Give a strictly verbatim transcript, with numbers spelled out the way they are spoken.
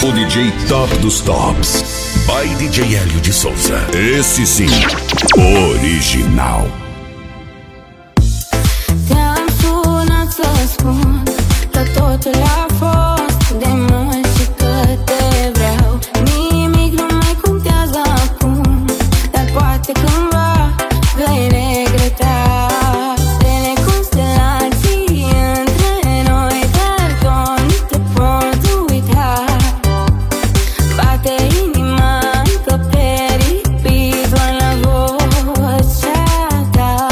O D J top dos tops. By D J Hélio de Souza. Esse sim, original. Te-am sunat să spun că totul a fost de mult și că te vreau. Nimic nu mai contează acum, dar poate cândva vei regreta. Stele, constelații între noi, dar tot nu te pot uita. Bate inima încăperit, doar la vocea ta.